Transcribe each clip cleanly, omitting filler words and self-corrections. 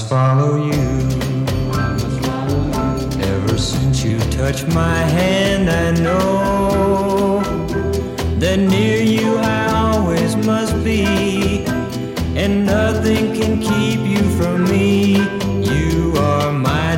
must follow you. Ever since you touched my hand, I know that near you I always must be, and nothing can keep you from me. You are my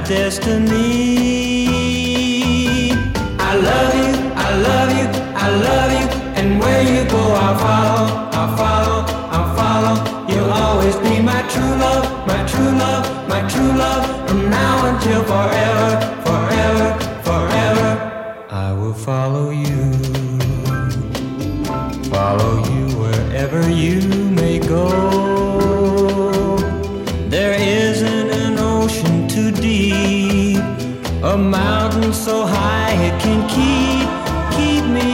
destiny. I love you, I love you, I love you, and where you go I'll follow, I'll follow, I'll follow. You'll always be my true love, my true love, my true love, from now until forever, forever, forever. I will follow you wherever you may go. There isn't an ocean too deep, a mountain so high it can keep me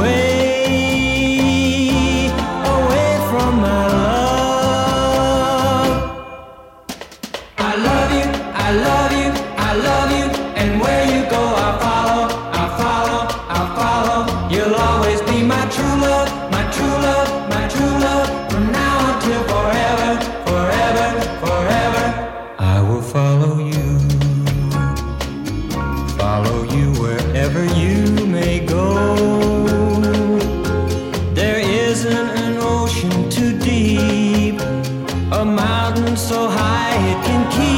away from my love. I love you, I love you, I love you, and where you go I'll follow, I'll follow, I'll follow. You'll always be my true love, my true love, my true love, from now until forever, forever, forever. I will follow you wherever you may go. There isn't an ocean too deep, a mountain so high it can keep